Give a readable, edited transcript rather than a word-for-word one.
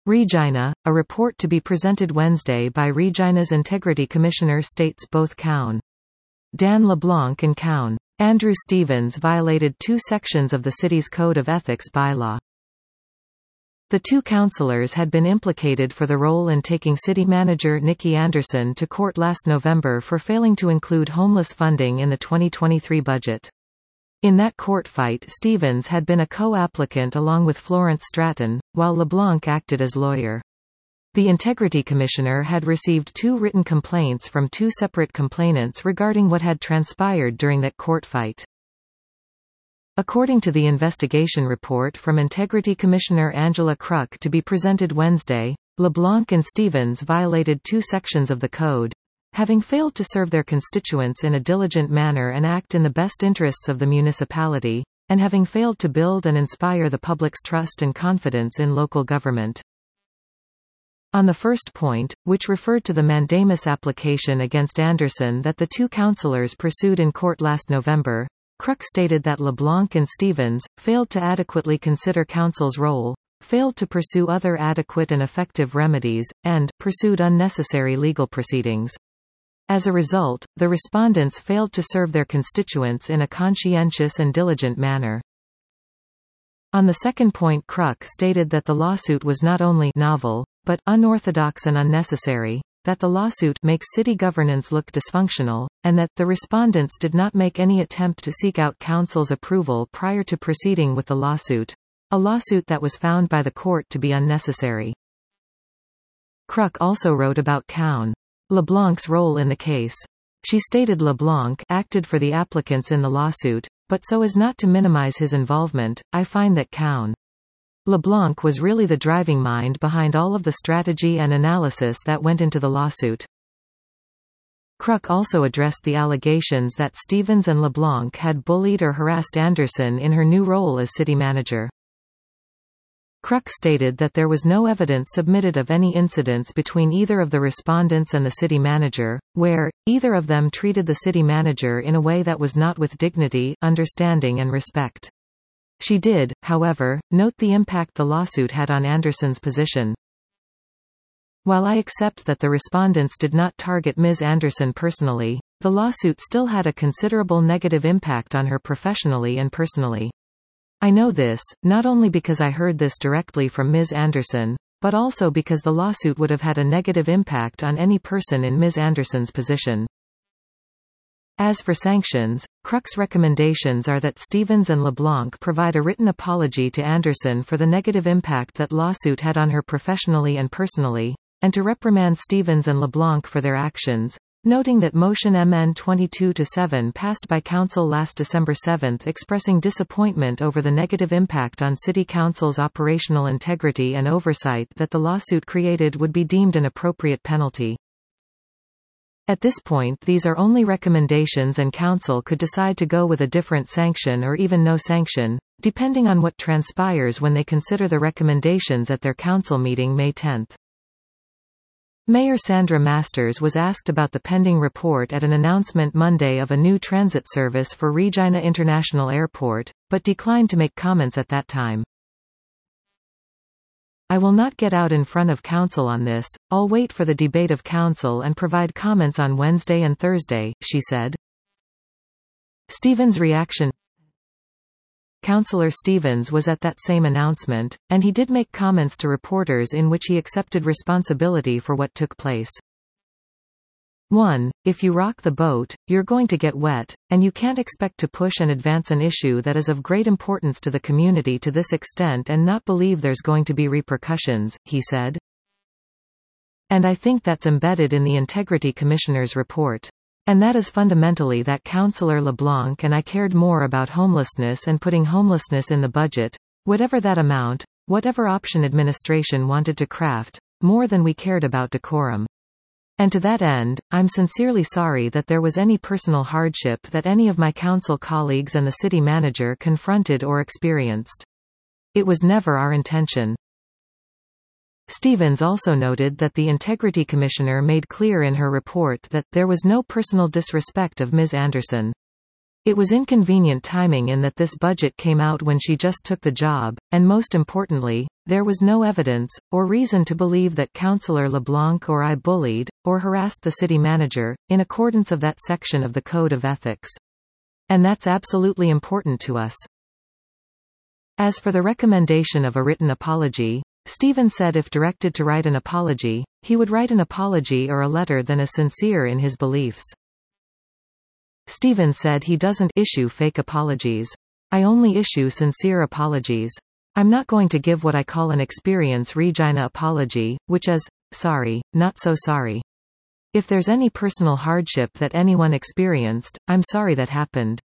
Regina, a report to be presented Wednesday by Regina's Integrity Commissioner states both Count Dan LeBlanc and Count Andrew Stevens violated 2 sections of the city's Code of Ethics bylaw. The 2 councillors had been implicated for the role in taking city manager Nikki Anderson to court last November for failing to include homeless funding in the 2023 budget. In that court fight, Stevens had been a co-applicant along with Florence Stratton, while LeBlanc acted as lawyer. The Integrity Commissioner had received 2 written complaints from 2 separate complainants regarding what had transpired during that court fight. According to the investigation report from Integrity Commissioner Angela Kruk to be presented Wednesday, LeBlanc and Stevens violated 2 sections of the code, having failed to serve their constituents in a diligent manner and act in the best interests of the municipality, and having failed to build and inspire the public's trust and confidence in local government. On the first point, which referred to the mandamus application against Anderson that the 2 councillors pursued in court last November, Kruk stated that LeBlanc and Stevens failed to adequately consider council's role, failed to pursue other adequate and effective remedies, and pursued unnecessary legal proceedings. As a result, the respondents failed to serve their constituents in a conscientious and diligent manner. On the second point, Kruk stated that the lawsuit was not only novel, but unorthodox and unnecessary, that the lawsuit makes city governance look dysfunctional, and that the respondents did not make any attempt to seek out council's approval prior to proceeding with the lawsuit, a lawsuit that was found by the court to be unnecessary. Kruk also wrote about Count LeBlanc's role in the case. She stated LeBlanc acted for the applicants in the lawsuit, but so as not to minimize his involvement, I find that Count LeBlanc was really the driving mind behind all of the strategy and analysis that went into the lawsuit. Kruk also addressed the allegations that Stevens and LeBlanc had bullied or harassed Anderson in her new role as city manager. Kruk stated that there was no evidence submitted of any incidents between either of the respondents and the city manager, where either of them treated the city manager in a way that was not with dignity, understanding and respect. She did, however, note the impact the lawsuit had on Anderson's position. While I accept that the respondents did not target Ms. Anderson personally, the lawsuit still had a considerable negative impact on her professionally and personally. I know this, not only because I heard this directly from Ms. Anderson, but also because the lawsuit would have had a negative impact on any person in Ms. Anderson's position. As for sanctions, Kruk's recommendations are that Stevens and LeBlanc provide a written apology to Anderson for the negative impact that lawsuit had on her professionally and personally, and to reprimand Stevens and LeBlanc for their actions, noting that Motion MN 22-7 passed by Council last December 7 expressing disappointment over the negative impact on City Council's operational integrity and oversight that the lawsuit created would be deemed an appropriate penalty. At this point, these are only recommendations and Council could decide to go with a different sanction or even no sanction, depending on what transpires when they consider the recommendations at their Council meeting May 10. Mayor Sandra Masters was asked about the pending report at an announcement Monday of a new transit service for Regina International Airport, but declined to make comments at that time. I will not get out in front of Council on this, I'll wait for the debate of Council and provide comments on Wednesday and Thursday, she said. Stevens' reaction. Councillor Stevens was at that same announcement, and he did make comments to reporters in which he accepted responsibility for what took place. 1. If you rock the boat, you're going to get wet, and you can't expect to push and advance an issue that is of great importance to the community to this extent and not believe there's going to be repercussions, he said. And I think that's embedded in the Integrity Commissioner's report. And that is fundamentally that Councillor LeBlanc and I cared more about homelessness and putting homelessness in the budget, whatever that amount, whatever option administration wanted to craft, more than we cared about decorum. And to that end, I'm sincerely sorry that there was any personal hardship that any of my council colleagues and the city manager confronted or experienced. It was never our intention. Stevens also noted that the Integrity Commissioner made clear in her report that there was no personal disrespect of Ms. Anderson. It was inconvenient timing in that this budget came out when she just took the job, and most importantly, There was no evidence, or reason to believe that Councillor LeBlanc or I bullied, or harassed the city manager, in accordance of that section of the Code of Ethics. And that's absolutely important to us. As for the recommendation of a written apology, Stevens said if directed to write an apology, he would write an apology or a letter that is sincere in his beliefs. Stevens said he doesn't issue fake apologies. I only issue sincere apologies. I'm not going to give what I call an experience Regina apology, which is, sorry, not so sorry. If there's any personal hardship that anyone experienced, I'm sorry that happened.